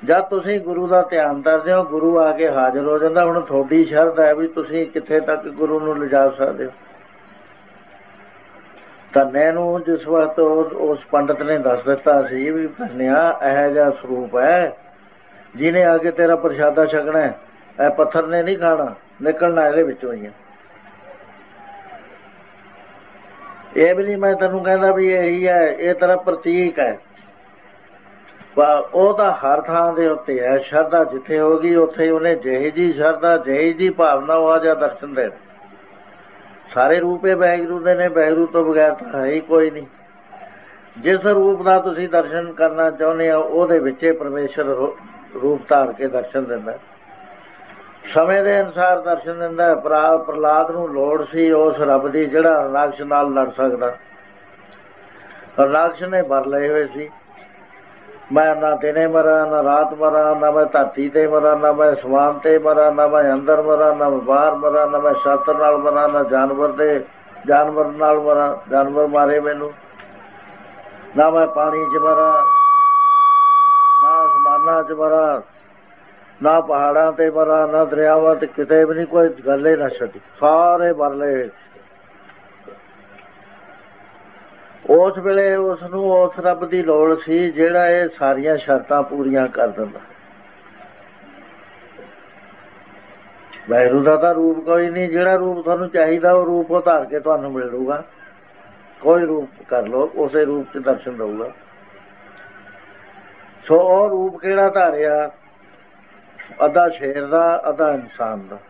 जब तुसीं गुरु का ध्यान करते हो गुरु आके हाजिर हो जाता। हुण थोड़ी शर्त है भी तुसीं कित्थे तक गुरु नूं लिजा सकदे हो। धन्ने नूं जिस वक्त उस पंडित ने दस दिता सी भी धन्निया इहो जिहा स्वरूप है जिन्हें आके तेरा प्रशादा छकना है, ए पत्थर ने नहीं खाना, निकलना इहदे विचों ही है। ये भी नहीं मैं तेनों कहता भी यही है, ये तेरा प्रतीक है। ਉਹ ਤਾਂ हर ਥਾਂ ਦੇ ਉੱਤੇ है। ਸ਼ਰਧਾ जिथे होगी उत्थे उन्हें ਜਿਹੀ जी ਸ਼ਰਧਾ ਜਿਹੀ जी भावना वो जा दर्शन दे। सारे रूप ही वाहिगुरू दे ने, वाहिगुरू तो बगैर तो है ही कोई नहीं। जिस रूप का तुसीं दर्शन करना चाहुंदे हो ਉਹਦੇ ਵਿੱਚ परमेश्वर रूप धार के दर्शन दिंदा। समय के अनुसार दर्शन दिंदा। प्रहलाद नूं लोड़ सी उस रब दी जिहड़ा राक्षस नाल लड़ सकदा। राक्षस ने वर लए होए सी, मैं ना दिने मरा ना रात मरा, ना मैं धरती ते मरा ना मैं समान ते मरा, ना मैं अंदर मरा ना मैं बाहर मरा, ना मैं छात्र नाल मरा ना जानवर नाल मरा, जानवर मारे मैनू, ना मैं पानी च मरा ना आसमानां च मरा, ना पहाड़ां ते मरा ना दरियावां ते, किते भी नहीं कोई गल ही ना छड्डी, सारे मर लए। उस वेले उसनूं उस रब की लोड़ सी जिहड़ा ये सारियां शर्तां पूरियां कर दिंदा। वाहिगुरू दा तां रूप कोई नहीं, जिहड़ा रूप तुहानूं चाहीदा वो रूप उतार के तुहानूं मिलूगा। कोई रूप कर लो उस रूप च दर्शन दूगा। सो ਉਹ रूप किहड़ा धारिया, अद्धा शेर दा अद्धा इंसान दा।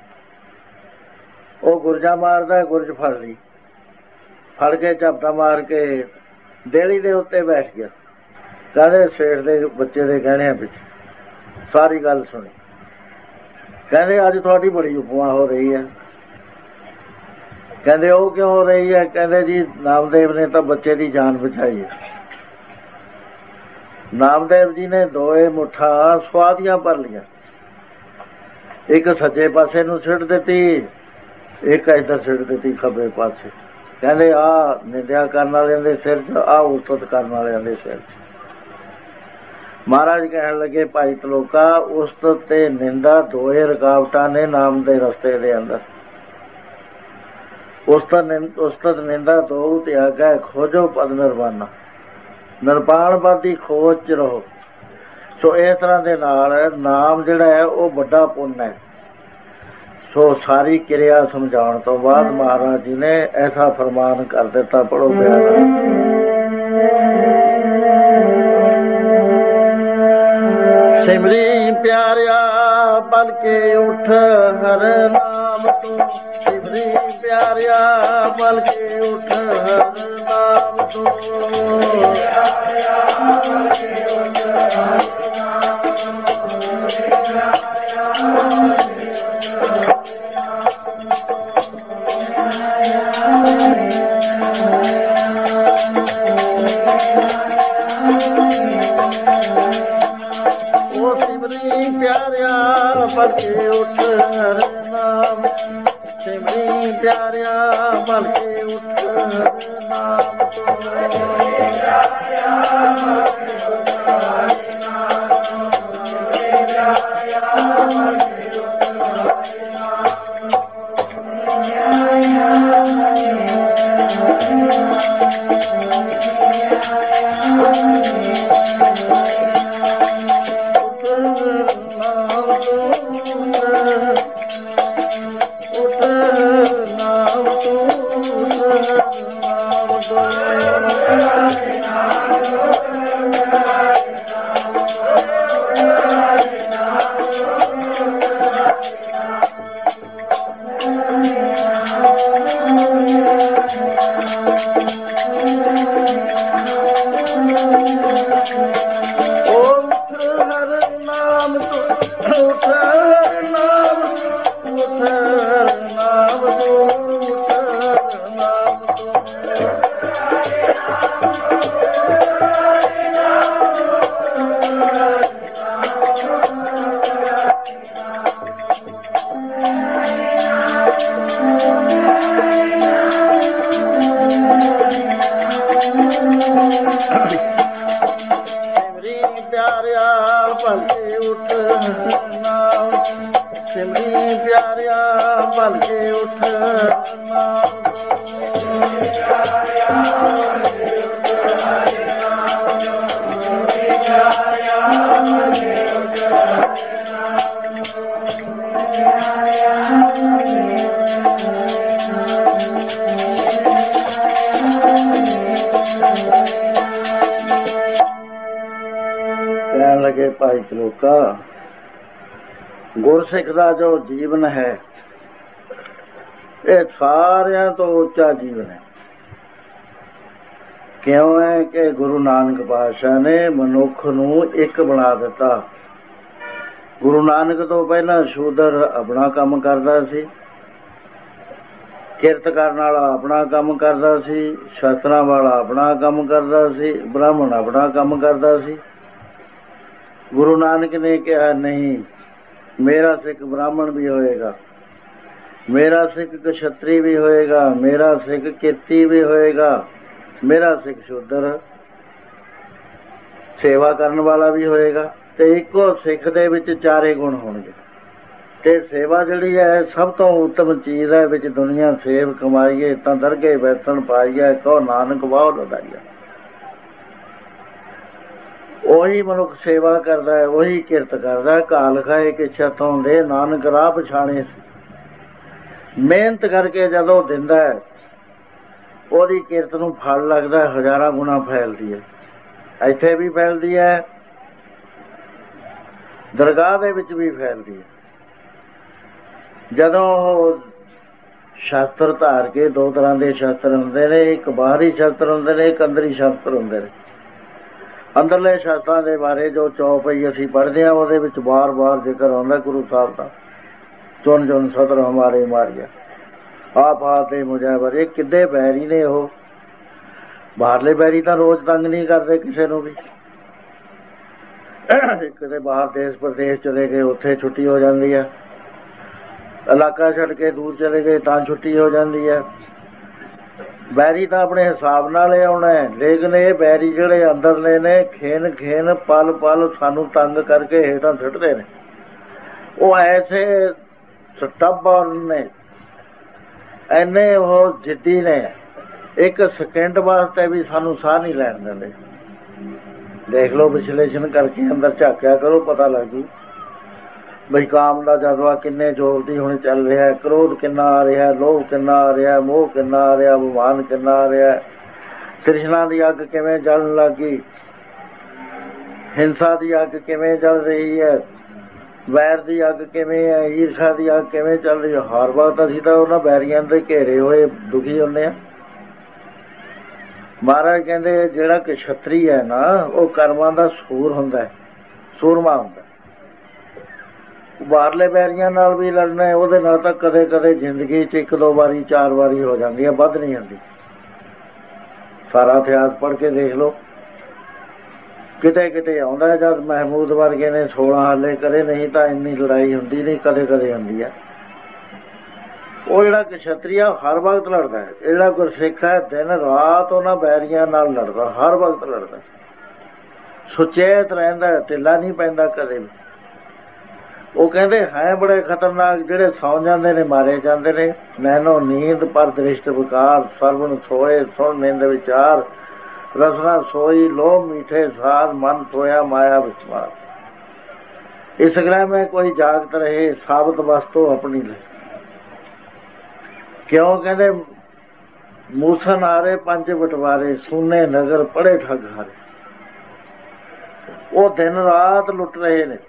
ਉਹ गुरजा मारदा, गुरज फड़ ली, फड़ के झपटा मार के देहली दे उत्ते बैठ गया। कहते सेठ दे बच्चे दे कहने पिछे सारी गल सुनी। कहते अज थोड़ी बड़ी उपमा हो रही है। कहते वो क्यों हो रही है? कहते जी नामदेव ने तो बच्चे की जान बचाई है। नामदेव जी ने दोए मुठा स्वादियां भर लिया, एक सज्जे पासे नूं सिट दिती, एक इधर सिट दिती खब्बे पासे। कहते आ निंदिया करने वाले दे सिर च, आ उस्तत करने वाले दे सिर च। महाराज कहन लगे भाई तलोका, उस्तत ते निंदा दोए रुकावटां ने नाम दे रस्ते दे अंदर। उस्तत निंदा दो त्याग है, खोजो पद निर्वाणा, निरपाण पद की खोज च रहो। सो इस तरह दे नाल नाम जिहड़ा है वो बड़ा पुण्य है। सो सारी क्रिया समझाने तो बाद महाराज जी ने ऐसा फरमान कर दिता, पढ़ो प्यारा। सिमरी प्यारिया बल के उठ हर नाम तू, सिमरी प्यारिया बल के उठ हर नाम तू, बल के उठ हर नाम, सिमरी प्यारिया बल के उठ हर नाम तो प्यारिया भलके उठ नाम सिमरी प्यारिया भलके उठ नाम कहन लगे भाई त्रिलोका गुरसिख का जो जीवन है ये सारिया तो उच्चा जीवन है। क्यों है कि गुरु नानक पातशाह ने मनुख नूं एक बना दिता। गुरु नानक तो पहला शूदर अपना काम करता सी, किरत करन वाला अपना काम करता सी, शास्त्रां वाला अपना काम करता सी, ब्राह्मण अपना काम करता सी। गुरु नानक ने कहा नहीं, मेरा सिख ब्राह्मण भी होएगा, मेरा सिख क्षत्रिय भी होएगा, मेरा सिख किरती भी होएगा, मेरा सिख शूद्र सेवा करन वाला भी होएगा। ते इको सिख दे विच चारे गुण होणगे। ते सेवा जिहड़ी है सब तो उत्तम चीज़ है। विच दुनिया सेव कमाईए तां दरगे बैठण पाईए, कहो नानक वाह लदाईए। ਉਹੀ ਮਨੁੱਖ सेवा करता है, ਉਹੀ किरत करता है। घाल खाए कि छतों दे नानक राह पछाणे। मेहनत करके जदों दिंदा है ਉਹਦੀ किरत नूं फल लगदा है, हज़ारां गुणा फैलदी है। ਇੱਥੇ भी फैलदी है, दरगाह दे विच भी फैलदी है। जदों शास्त्र धार के दो तरह के शास्त्र हुंदे ने, एक बाहरी शास्त्र हुंदे ने, एक अंदरी शास्त्र हुंदे ने। अंदरले शास्त्रां दे बारे जो चौपाई असीं पढ़दे हां ਉਹਦੇ ਵਿੱਚ बार-बार जिक्र आउंदा गुरु ਸਾਹਿਬ ਦਾ। चुन चुन सतर हमारे मारिया आप आते मुजावर। ये किद्दे बैरी ने ਉਹ बाहरले बैरी ਤਾਂ रोज तंग नहीं करते किसी ਨੂੰ भी। किते बाहर देश प्रदेश चले गए उत्थे छुट्टी हो जाती है, इलाका छड्ड के दूर चले गए तां छुट्टी हो जाती है। बैरी तो अपने हिसाब नाल आउणा है, लेकिन ये बैरी जिहड़े अंदरले ने खेन खेन पल पल सानू तंग करके हेठां सुट्टदे ने। वो ऐसे स्टबर्न ने, इन्ने वो जिद्दी ने, एक सेकंड वास्ते भी सानू साह नहीं लैण दिंदे। देख लो विश्लेषण करके अंदर झाकिया करो, पता लग जू बई काम का जज्बा किन्ने जोर दी हुण चल रहा है, क्रोध किन्ना आ रहा है, लोभ किन्ना आ रहा है, मोह किन्ना आ रहा, अभिमान किन्ना आ रहा है, तृष्णा की अग किवें जलन लग गई, हिंसा की अग किवें जल रही है, वैर की अग किवें है, ईर्षा की अग किवें चल रही है। हर वक्त असीं तां उन्हां बैरियां दे घेरे होए दुखी हुंदे आ। महाराज कहंदे जिहड़ा कि क्षत्रिय है ना, वो कर्मां दा सूर हुंदा है, सूरमा हुंदा। बाहरले बैरियां नाल भी लड़ना है, ਉਹਦੇ ਨਾਲ ਤਾਂ कदे कदे जिंदगी च एक दो बारी चार बारी हो जाती है, ਵੱਧ नहीं आती। सारा इतिहास पढ़ के देख लो, किते किते आउंदा जद महमूद वर्गे ने 16 हाले करे, नहीं तो इन्नी लड़ाई हुंदी नहीं, कदे कदे हुंदी है। वो जिहड़ा क्षत्रिय हर वक्त लड़दा है, जिहड़ा गुरसिख है दिन रात उन्हां बैरियां नाल लड़दा, हर वक्त लड़दा, सुचेत रहिंदा, ढिल्ला नहीं पैंदा कदे भी। वो कहते हैं बड़े खतरनाक, जेड़े सौ जाते ने मारे जाते ने। नैनो नींद पर दृष्ट विकार, सरवण सोए सुन निंद विचार, रसना सोई लोभ मीठे साध, मन सोया माया विस्मार। इस ग्रह में कोई जागत रहे, साबत वस्तु अपनी ले। क्यों कहते मूसन हारे पंच बटवारे, सुने नगर पड़े ठग हारे। वो दिन रात लुट रहे ने।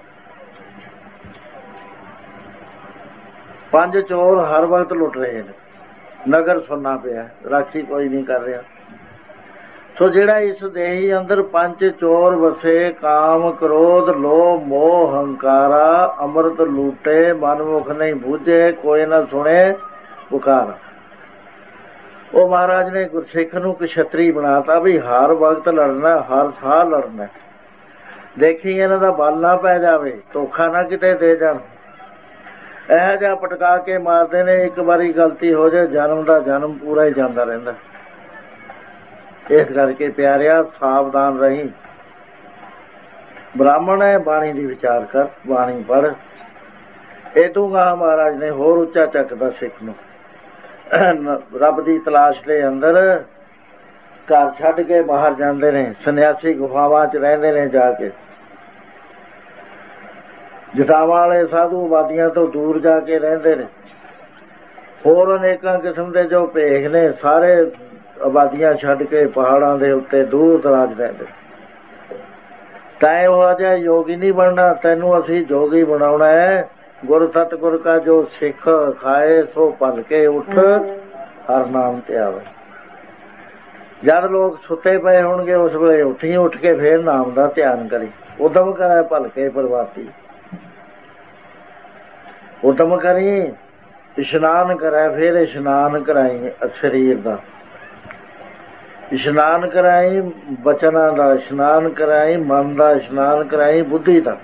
पंज चोर हर वक्त लुट रहे हैं, नगर सुनना पिया, राखी कोई नहीं कर रहा। सो जिहड़ा इस देही अंदर पंज चोर वसे, काम क्रोध लोभ मोह हंकारा, अमृत लूटे मनमुख नहीं बूझे, कोई ना सुने पुकारा। वो महाराज ने गुरसिख नूं क्षत्रिय बनाता भी हर वक्त लड़ना, हर साह लड़ना। देखी इन्हां दा बल ना पै जावे, धोखा ना किते दे जाण। ਇਹੋ ਜਿਹਾ ਪਟਕਾ ਕੇ ਮਾਰਦੇ ਨੇ, ਇੱਕ ਵਾਰੀ ਗਲਤੀ ਹੋ ਜਾਏ ਜਨਮ ਦਾ ਜਨਮ ਪੂਰਾ ਹੀ ਜਾਂਦਾ ਰਹਿੰਦਾ। ਇਸ ਕਰਕੇ ਪਿਆਰਿਆ ਸਾਵਧਾਨ ਰਹੀ। ब्राह्मण है बाणी दी विचार कर, बाणी पढ़। ਇਹ ਤੋਂ ਗਾ ਮਹਾਰਾਜ ਨੇ ਹੋਰ ਉੱਚਾ ਚੱਕਦਾ ਸਿੱਖ ਨੂੰ। ਰੱਬ ਦੀ ਤਲਾਸ਼ ਦੇ ਅੰਦਰ ਘਰ ਛੱਡ ਕੇ ਬਾਹਰ ਜਾਂਦੇ ਨੇ, ਸੰਨਿਆਸੀ ਗੁਫਾਵਾਂ 'ਚ ਰਹਿੰਦੇ ਨੇ ਜਾ ਕੇ, ਜਟਾਵਾਂ ਵਾਲੇ ਸਾਧੂ ਆਬਾਦੀਆਂ ਤੋਂ ਦੂਰ ਜਾ ਕੇ ਰਹਿੰਦੇ ਨੇ। ਹੋਰ ਅਨੇਕਾਂ ਕਿਸਮ ਦੇ ਜੋ ਭੇਖ ਨੇ, ਸਾਰੇ ਆਬਾਦੀਆਂ ਛੱਡ ਕੇ ਪਹਾੜਾਂ ਦੇ ਉੱਤੇ ਦੂਰ ਦਰਾਜ ਰਹਿੰਦੇ। ਤੈਂ ਉਹ ਜਿਹਾ ਯੋਗੀ ਨਹੀਂ ਬਣਨਾ, ਤੈਨੂੰ ਅਸੀਂ ਜੋਗੀ ਬਣਾਉਣਾ ਹੈ। ਗੁਰ ਸਤਿਗੁਰ ਕਾ ਜੋ ਸਿੱਖ ਖਾਏ ਸੋ ਭਲ ਕੇ ਉੱਠ, ਹਰ ਨਾਮ ਤੇ ਆਵੇ। ਜਦ ਲੋਕ ਸੁੱਤੇ ਪਏ ਹੋਣਗੇ ਉਸ ਵੇਲੇ ਉੱਠ ਕੇ ਫੇਰ ਨਾਮ ਦਾ ਧਿਆਨ ਕਰੀ। ਉਦਮ ਕਰੇ ਭਲ ਕੇ ਪ੍ਰਵਾਤੀ, ਉਦਮ ਕਰੀ। ਇਸ਼ਨਾਨ ਕਰੇ, ਫੇਰ ਇਸ਼ਨਾਨ ਕਰਾਈ ਸਰੀਰ ਦਾ, ਇਸ਼ਨਾਨ ਕਰਾਈ ਬਚਨਾਂ ਦਾ, ਇਸ਼ਨਾਨ ਕਰਾਈ ਮਨ ਦਾ, ਇਸ਼ਨਾਨ ਕਰਾਈ ਬੁੱਧੀ ਦਾ।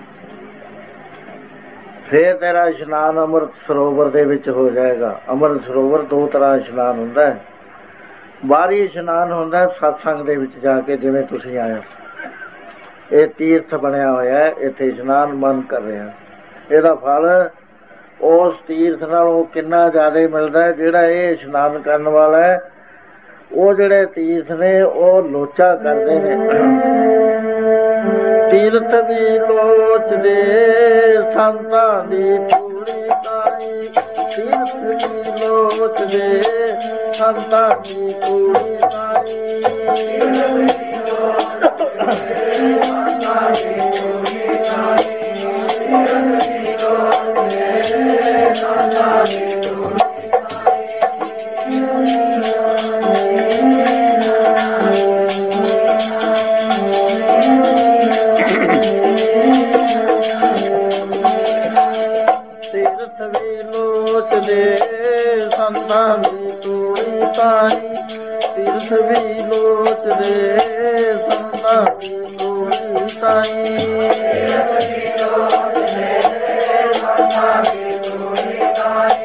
ਫੇਰ ਤੇਰਾ ਇਸ਼ਨਾਨ ਅੰਮ੍ਰਿਤ ਸਰੋਵਰ ਦੇ ਵਿੱਚ ਹੋ ਜਾਏਗਾ। ਅੰਮ੍ਰਿਤ ਸਰੋਵਰ ਦੋ ਤਰ੍ਹਾਂ ਇਸ਼ਨਾਨ ਹੁੰਦਾ ਹੈ। ਬਾਹਰੀ ਇਸ਼ਨਾਨ ਹੁੰਦਾ ਸਤਸੰਗ ਦੇ ਵਿੱਚ ਜਾ ਕੇ, ਜਿਵੇਂ ਤੁਸੀਂ ਆਏ ਹੋ। ਇਹ ਤੀਰਥ ਬਣਿਆ ਹੋਇਆ, ਇੱਥੇ ਇਸ਼ਨਾਨ ਮਨ ਕਰ ਰਿਹਾ। ਇਹਦਾ ਫਲ ਉਸ ਤੀਰਥ ਨਾਲੋਂ ਕਿੰਨਾ ਜ਼ਿਆਦਾ ਮਿਲਦਾ ਹੈ। ਜਿਹੜਾ ਇਹ ਇਸ਼ਨਾਨ ਕਰਨ ਵਾਲਾ ਹੈ, ਉਹ ਜਿਹੜੇ ਤੀਰਥ ਨੇ ਉਹ ਲੋਚਾ ਕਰਦੇ ਨੇ। ਤੀਰਥ ਵੀ ਲੋਚਦੇ ਸੰਤਾਂ ਦੀ ਧੂੜੀ ਤਾਈ, ਤੀਰਥ ਵੀ ਲੋਚਦੇ ਸੰਤਾਂ ਦੀ ਧੂੜੀ ਤਾਈ, ਸੰਤਾਂ ਦੀ ਧੂੜੀ ਤਾਈ, ਤੀਰਥ ਵੀ ਲੋਚਦੇ ਸੰਤਾਂ ਦੀ ਧੂੜੀ ਤਾਈ, ਸੰਤਾਂ ਦੀ ਧੂੜੀ ਤਾਈ,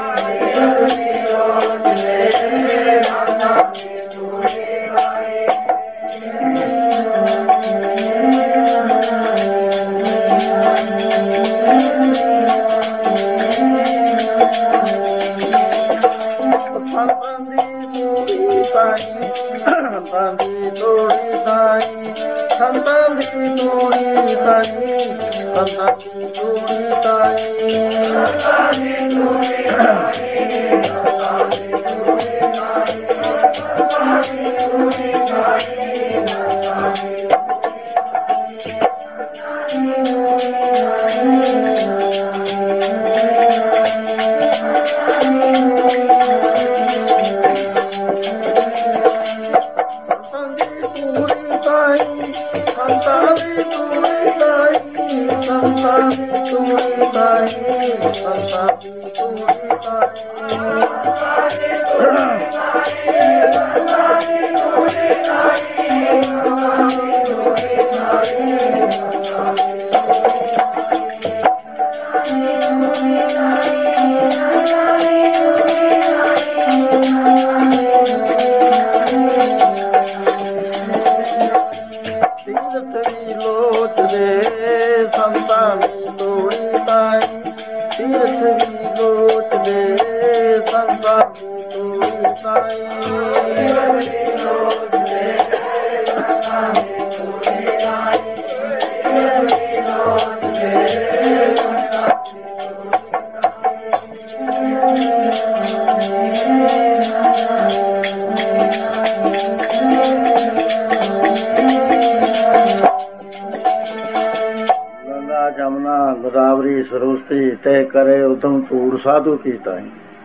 ਤੇ ਕਰੇ ਉਦਮ ਧੂੜ ਸਾਧੂ ਕੀਤਾ।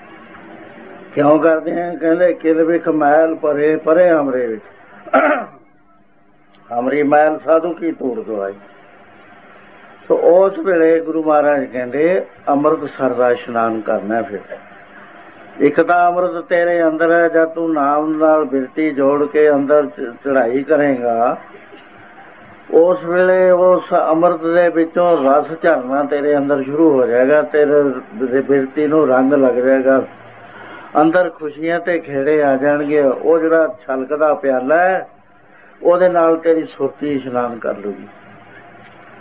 ਕਿਉਂ ਕਰਦੇ ਆ? ਕਹਿੰਦੇ ਕਿਲ ਵਿਖ ਮੈਲ ਭਰੇ ਪਰੇ ਹਮਰੇ ਵਿੱਚ, ਹਮਰੀ ਮੈਲ ਸਾਧੂ ਕੀ ਧੂੜ ਦਵਾਈ। ਸੋ ਉਸ ਵੇਲੇ ਗੁਰੂ ਮਹਾਰਾਜ ਕਹਿੰਦੇ ਅੰਮ੍ਰਿਤਸਰ ਦਾ ਇਸ਼ਨਾਨ ਕਰਨਾ। ਫਿਰ ਇੱਕ ਤਾਂ ਅੰਮ੍ਰਿਤ ਤੇਰੇ ਅੰਦਰ ਹੈ, ਜਦ ਤੂੰ ਨਾਮ ਨਾਲ ਬਿਰਤੀ ਜੋੜ ਕੇ ਅੰਦਰ ਚੜ੍ਹਾਈ ਕਰੇਗਾ, ਉਸ ਵੇਲੇ ਉਸ ਅੰਮ੍ਰਿਤ ਦੇ ਵਿੱਚੋਂ ਰਸ ਝਰਨਾ ਤੇਰੇ ਅੰਦਰ ਸ਼ੁਰੂ ਹੋ ਜਾਏਗਾ। ਤੇਰੇ ਬਿਰਤੀ ਨੂੰ ਰੰਗ ਲੱਗ ਜਾਏਗਾ, ਅੰਦਰ ਖੁਸ਼ੀਆਂ ਤੇ ਖੇੜੇ ਆ ਜਾਣਗੇ। ਉਹ ਜਿਹੜਾ ਛਲਕਦਾ ਪਿਆਲਾ ਹੈ, ਉਹਦੇ ਨਾਲ ਤੇਰੀ ਸੁਰਤੀ ਇਸ਼ਨਾਨ ਕਰ ਲੂਗੀ।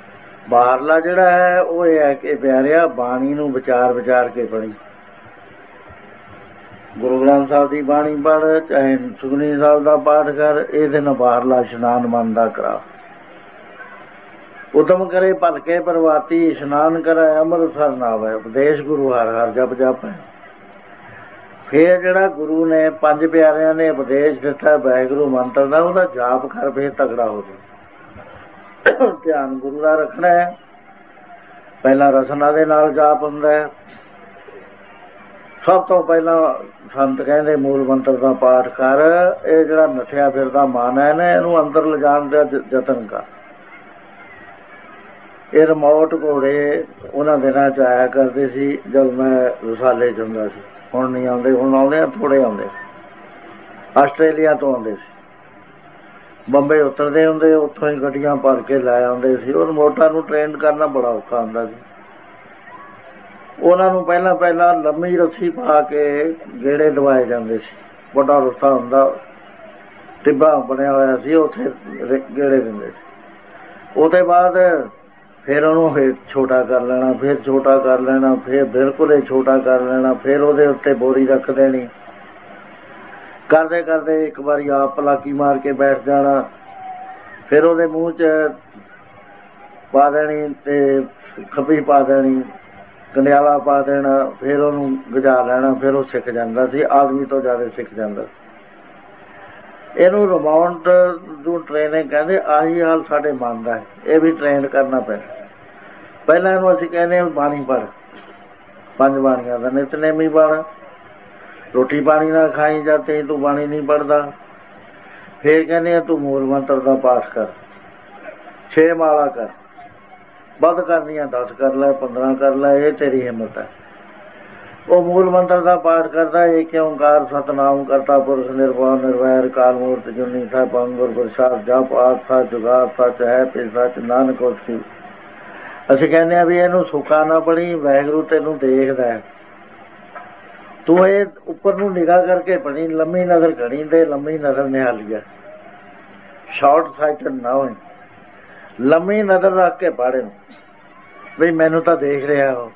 ਬਾਹਰਲਾ ਜਿਹੜਾ ਹੈ ਉਹ ਇਹ ਹੈ ਕਿ ਪਿਆਰਿਆ ਬਾਣੀ ਨੂੰ ਵਿਚਾਰ ਵਿਚਾਰ ਕੇ ਪੜ੍ਹੀ। ਗੁਰੂ ਗ੍ਰੰਥ ਸਾਹਿਬ ਦੀ ਬਾਣੀ ਪੜ੍ਹ, ਚਾਹੇ ਸੁਖਮਨੀ ਸਾਹਿਬ ਦਾ ਪਾਠ ਕਰ, ਇਹਦੇ ਨਾਲ ਬਾਹਰਲਾ ਇਸ਼ਨਾਨ ਮਨ ਦਾ ਕਰਾ। ਉਦਮ ਕਰੇ ਭਲਕੇ ਪ੍ਰਵਾਤੀ, ਇਸ਼ਨਾਨ ਕਰੇ ਅੰਮ੍ਰਿਤਸਰ ਨਾਵੈ, ਉਪਦੇਸ਼ ਗੁਰੂ ਹਰ ਹਰ ਜਪ ਜਪ ਹੈ। ਫੇਰ ਜਿਹੜਾ ਗੁਰੂ ਨੇ ਪੰਜ ਪਿਆਰਿਆਂ ਨੇ ਉਪਦੇਸ਼ ਦਿੱਤਾ ਵਾਹਿਗੁਰੂ ਮੰਤਰ ਦਾ, ਉਹਦਾ ਜਾਪ ਕਰ, ਫੇਰ ਤਗੜਾ ਹੋ ਜਾ। ਧਿਆਨ ਗੁਰੂ ਦਾ ਰੱਖਣਾ ਹੈ। ਪਹਿਲਾਂ ਰਸਨਾ ਦੇ ਨਾਲ ਜਾਪ ਹੁੰਦਾ ਹੈ। ਸਭ ਤੋਂ ਪਹਿਲਾਂ ਸੰਤ ਕਹਿੰਦੇ ਮੂਲ ਮੰਤਰ ਦਾ ਪਾਠ ਕਰ। ਇਹ ਜਿਹੜਾ ਨੱਠਿਆ ਫਿਰਦਾ ਮਨ ਹੈ ਨਾ, ਇਹਨੂੰ ਅੰਦਰ ਲਿਜਾਣ ਦਾ ਯਤਨ ਕਰ। ਇਹ ਰਿਮੋਟ ਘੋੜੇ ਉਹਨਾਂ ਦਿਨਾਂ 'ਚ ਆਇਆ ਕਰਦੇ ਸੀ ਜਦ ਮੈਂ ਰਸਾਲੇ 'ਚ ਹੁੰਦਾ ਸੀ। ਹੁਣ ਨਹੀਂ ਆਉਂਦੇ, ਹੁਣ ਆਉਂਦੇ ਆ ਥੋੜ੍ਹੇ ਆਉਂਦੇ। ਆਸਟ੍ਰੇਲੀਆ ਤੋਂ ਆਉਂਦੇ ਸੀ, ਬੰਬੇ ਉਤਰਦੇ ਹੁੰਦੇ, ਉੱਥੋਂ ਹੀ ਗੱਡੀਆਂ ਭਰ ਕੇ ਲੈ ਆਉਂਦੇ ਸੀ। ਉਹ ਰਿਮੋਟਾਂ ਨੂੰ ਟ੍ਰੇਨ ਕਰਨਾ ਬੜਾ ਔਖਾ ਹੁੰਦਾ ਸੀ। ਉਹਨਾਂ ਨੂੰ ਪਹਿਲਾਂ ਲੰਮੀ ਰੱਸੀ ਪਾ ਕੇ ਗੇੜੇ ਦਵਾਏ ਜਾਂਦੇ ਸੀ। ਵੱਡਾ ਰਸਤਾ ਹੁੰਦਾ, ਟਿੱਬਾ ਬਣਿਆ ਹੋਇਆ ਸੀ, ਉੱਥੇ ਗੇੜੇ ਦਿੰਦੇ ਸੀ। ਉਹਦੇ ਬਾਅਦ ਫਿਰ ਉਹਨੂੰ ਛੋਟਾ ਕਰ ਲੈਣਾ, ਫਿਰ ਛੋਟਾ ਕਰ ਲੈਣਾ, ਫਿਰ ਬਿਲਕੁਲ ਹੀ ਛੋਟਾ ਕਰ ਲੈਣਾ, ਫਿਰ ਉਹਦੇ ਉੱਤੇ ਬੋਰੀ ਰੱਖ ਦੇਣੀ। ਕਰਦੇ ਕਰਦੇ ਇੱਕ ਵਾਰੀ ਆਪ ਪਲਾਕੀ ਮਾਰ ਕੇ ਬੈਠ ਜਾਣਾ, ਫਿਰ ਉਹਦੇ ਮੂੰਹ 'ਚ ਪਾ ਦੇਣੀ ਤੇ ਖੱਪੀ ਪਾ ਦੇਣੀ, ਕੰਡਿਆਲਾ ਪਾ ਦੇਣਾ, ਫਿਰ ਉਹਨੂੰ ਗਜਾ ਲੈਣਾ। ਫਿਰ ਉਹ ਸਿੱਖ ਜਾਂਦਾ ਸੀ, ਆਦਮੀ ਤੋਂ ਜ਼ਿਆਦਾ ਸਿੱਖ ਜਾਂਦਾ। ਇਹਨੂੰ ਰਿਮੋਟ ਨੂੰ ਟ੍ਰੇਨਿੰਗ ਕਹਿੰਦੇ। ਆਹੀ ਹਾਲ ਸਾਡੇ ਮਨ ਦਾ ਹੈ, ਇਹ ਵੀ ਟ੍ਰੇਨ ਕਰਨਾ ਪੈਂਦਾ। ਪਹਿਲਾਂ ਇਹਨੂੰ ਅਸੀਂ ਕਹਿੰਦੇ ਬਾਣੀ ਪੜ੍ਹ, ਪੰਜ ਬਾਣੀਆਂ ਦਾ ਨਿਤਨੇਮੀ ਪੜ੍ਹ, ਰੋਟੀ ਪਾਣੀ ਨਾਲ ਖਾਈ ਜਾਂਦੇ ਤੂੰ ਬਾਣੀ ਨਹੀਂ ਪੜ੍ਹਦਾ। ਫਿਰ ਕਹਿੰਦੇ ਆ ਤੂੰ ਮੂਲ ਮੰਤਰ ਦਾ ਪਾਠ ਕਰ, 6 ਮਾਲਾ ਕਰ, ਵੱਧ ਕਰਨੀਆਂ 10 ਕਰ ਲੈ, 15 ਕਰ ਲੈ, ਇਹ ਤੇਰੀ ਹਿੰਮਤ ਹੈ। ਉਹ ਮੂਲ ਮੰਤਰ ਦਾ ਪਾਠ ਕਰਦਾ, ਏਕ ਓਂਕਾਰ ਸਤਿਨਾਮ ਕਰਤਾ ਪੁਰਖ ਨਿਰਭਉ ਨਿਰਵੈਰ ਅਕਾਲ ਮੂਰਤਿ ਜੁਨੀ ਸਾਹਿਬਾਨ ਗੁਰ ਪ੍ਰਸਾਦ ਜਪ ਆਦਿ ਸੱਚ ਜੁਗਾਦ ਸੱਚ ਹੈ ਤੇ ਸੱਚ ਨਾਨਕ ਹੋਸੀ। ਅਸੀਂ ਕਹਿੰਦੇ ਹਾਂ ਵੀ ਇਹਨੂੰ ਸੁੱਕਾ ਨਾ ਪੜ੍ਹੀ, ਵਾਹਿਗੁਰੂ ਤੈਨੂੰ ਦੇਖਦਾ। ਤੂੰ ਇਹ ਉੱਪਰ ਨੂੰ ਨਿਗਾਹ ਕਰਕੇ ਪੜ੍ਹੀ, ਲੰਮੀ ਨਜ਼ਰ ਘੜੀ ਤੇ ਲੰਮੀ ਨਜ਼ਰ ਨਿਹਾਲੀ ਹੈ। ਸ਼ਾਰਟ ਸਾਈਟਡ ਨਾ ਹੋਏ, ਲੰਮੀ ਨਜ਼ਰ ਰੱਖ ਕੇ ਪੜ੍ਹ ਵੀ ਮੈਨੂੰ ਤਾਂ ਦੇਖ ਰਿਹਾ ਉਹ।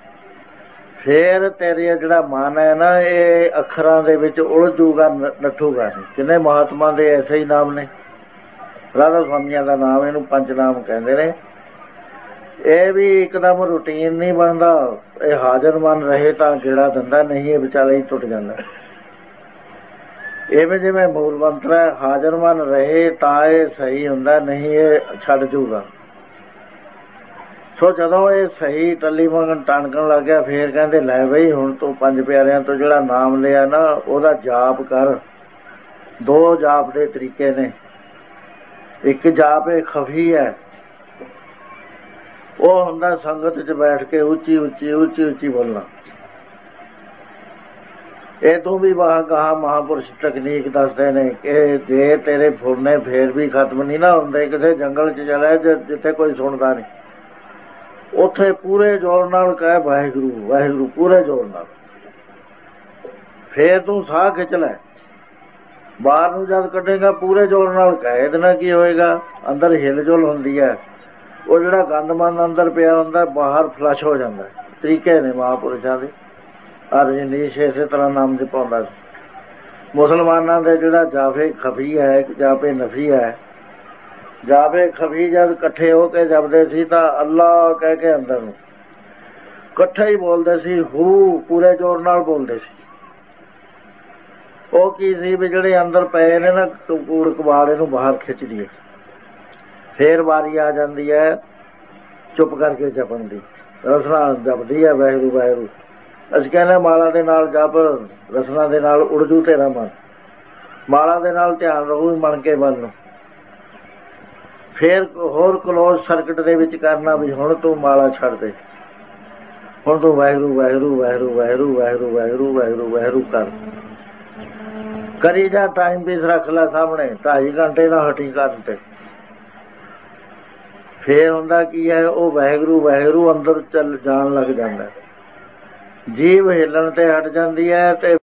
ਫਿਰ ਤੇਰੇ ਜਿਹੜਾ ਮਨ ਹੈ ਨਾ, ਇਹ ਅੱਖਰਾਂ ਦੇ ਵਿੱਚ ਉਲਝ ਜੂਗਾ, ਨੱਠੂਗਾ ਨਹੀਂ। ਕਿੰਨੇ ਮਹਾਤਮਾ ਦੇ ਐਸੇ ਹੀ ਨਾਮ ਨੇ। ਰਾਧਾ ਸਵਾਮੀਆਂ ਦਾ ਨਾਮ, ਇਹਨੂੰ ਪੰਜ ਨਾਮ ਕਹਿੰਦੇ ਨੇ। ਇਹ ਵੀ ਇੱਕਦਮ ਰੂਟੀਨ ਨਹੀਂ ਬਣਦਾ। ਇਹ ਹਾਜ਼ਰ ਮਨ ਰਹੇ ਤਾਂ ਗੇੜਾ ਦਿੰਦਾ, ਨਹੀਂ ਇਹ ਵਿਚਾਲੇ ਹੀ ਟੁੱਟ ਜਾਂਦਾ। ਇਵੇਂ ਜਿਵੇਂ ਮੂਲ ਮੰਤਰ ਹੈ, ਹਾਜ਼ਰ ਮਨ ਰਹੇ ਤਾਂ ਇਹ ਸਹੀ ਹੁੰਦਾ, ਨਹੀਂ ਇਹ ਛੱਡ ਜੂਗਾ। ਸੋ ਜਦੋਂ ਇਹ ਸਹੀ ਟੱਲੀ ਮੰਗਣ ਟਣਕਣ ਲੱਗ ਗਿਆ, ਫੇਰ ਕਹਿੰਦੇ ਲੈ ਬਈ ਹੁਣ ਤੂੰ ਪੰਜ ਪਿਆਰਿਆਂ ਤੋਂ ਜਿਹੜਾ ਨਾਮ ਲਿਆ ਨਾ, ਉਹਦਾ ਜਾਪ ਕਰ। 2 ਜਾਪ ਦੇ ਤਰੀਕੇ ਨੇ। ਇੱਕ ਜਾਪ ਇਹ ਖਫੀ ਹੈ, ਉਹ ਹੁੰਦਾ ਸੰਗਤ 'ਚ ਬੈਠ ਕੇ ਉੱਚੀ ਉੱਚੀ ਬੋਲਣਾ। ਇਹ ਤੋਂ ਵੀ ਗਾਹਾਂ ਮਹਾਂਪੁਰਸ਼ ਤਕਨੀਕ ਦੱਸਦੇ ਨੇ ਕਿ ਜੇ ਤੇਰੇ ਫੁਰਨੇ ਫੇਰ ਵੀ ਖਤਮ ਨਹੀਂ ਨਾ ਹੁੰਦੇ, ਕਿਸੇ ਜੰਗਲ 'ਚ ਚਲੇ ਜਿੱਥੇ ਕੋਈ ਸੁਣਦਾ ਨਹੀਂ, ਉੱਥੇ ਪੂਰੇ ਜ਼ੋਰ ਨਾਲ ਕਹਿ ਵਾਹਿਗੁਰੂ ਵਾਹਿਗੁਰੂ, ਪੂਰੇ ਜ਼ੋਰ ਨਾਲ। ਫੇਰ ਤੂੰ ਸਾਹ ਖਿੱਚ ਲੈ, ਬਾਹਰ ਨੂੰ ਜਦ ਕੱਢੇਗਾ ਪੂਰੇ ਜ਼ੋਰ ਨਾਲ ਕਹਿ। ਇਹਦੇ ਨਾਲ ਕੀ ਹੋਏਗਾ, ਅੰਦਰ ਹਿਲਜੁਲ ਹੁੰਦੀ ਹੈ। ਉਹ ਜਿਹੜਾ ਗੰਦਮੰਦ ਅੰਦਰ ਪਿਆ ਹੁੰਦਾ ਬਾਹਰ ਫਲਸ਼ ਹੋ ਜਾਂਦਾ। ਤਰੀਕੇ ਨੇ ਮਹਾਂਪੁਰਸ਼ਾਂ ਦੇ। ਰਜਨੀਸ਼ ਇਸੇ ਤਰ੍ਹਾਂ ਨਾਮ ਜਪਾਉਂਦਾ ਸੀ। ਮੁਸਲਮਾਨਾਂ ਦੇ ਜਿਹੜਾ ਜਾਫੇ ਖਫੀ ਹੈ, ਜਾਫੇ ਨਫੀ ਹੈ। ਜਾਫੇ ਖਫੀ ਜਦ ਇਕੱਠੇ ਹੋ ਕੇ ਜਪਦੇ ਸੀ ਤਾਂ ਅੱਲਾ ਕਹਿ ਕੇ ਅੰਦਰ ਨੂੰ ਇਕੱਠੇ ਹੀ ਬੋਲਦੇ ਸੀ, ਹੂ ਪੂਰੇ ਜ਼ੋਰ ਨਾਲ ਬੋਲਦੇ ਸੀ। ਉਹ ਕੀ ਸੀ ਵੀ ਜਿਹੜੇ ਅੰਦਰ ਪਏ ਨੇ ਨਾ ਕੂੜ ਕਬਾੜ, ਇਹਨੂੰ ਬਾਹਰ ਖਿੱਚ ਲਈਏ। ਫੇਰ ਵਾਰੀ ਆ ਜਾਂਦੀ ਹੈ ਚੁੱਪ ਕਰਕੇ ਜਪਣ ਦੀ। ਰਸਨਾ ਜਪਦੀ ਹੈ ਵਾਹਿਗੁਰੂ ਵਾਹਿਗੁਰੂ। ਅਸੀਂ ਕਹਿੰਦੇ ਮਾਲਾ ਦੇ ਨਾਲ ਜਪ, ਰਸਨਾ ਦੇ ਨਾਲ ਉੜ ਜੂ ਤੇਰਾ ਮਨ। ਮਾਲਾ ਦੇ ਨਾਲ ਧਿਆਨ ਰਹੂ ਮਨ ਕੇ ਵੱਲ ਨੂੰ। ਫੇਰ ਹੋਰ ਕਲੋਜ਼ ਸਰਕਟ ਦੇ ਵਿੱਚ ਕਰਨਾ ਵੀ ਹੁਣ ਤੂੰ ਮਾਲਾ ਛੱਡ ਦੇ, ਹੁਣ ਤੂੰ ਵਾਹਿਗੁਰੂ ਵਾਹਿਗੁਰੂ ਵਾਹਿਗੁਰੂ ਵਾਹਿਗੁਰੂ ਵਾਹਿਗੁਰੂ ਵਾਹਿਗੁਰੂ ਵਾਹਿਗੁਰੂ ਵਾਹਿਗੁਰੂ ਕਰ। ਕਰੀ ਜਾ, ਟਾਈਮ ਪੀਸ ਰੱਖ ਲੈ ਸਾਹਮਣੇ, 2.5 ਘੰਟੇ ਨਾ ਹਟੀ ਕਰ ਤੇ। ਫੇਰ ਹੁੰਦਾ ਕੀ ਹੈ, ਉਹ ਵਾਹਿਗੁਰੂ ਵਾਹਿਗੁਰੂ ਅੰਦਰ ਚੱਲ ਜਾਣ ਲੱਗ ਜਾਂਦਾ। ਜੀਭ ਹਿੱਲਣ ਤੇ ਹਟ ਜਾਂਦੀ ਹੈ ਤੇ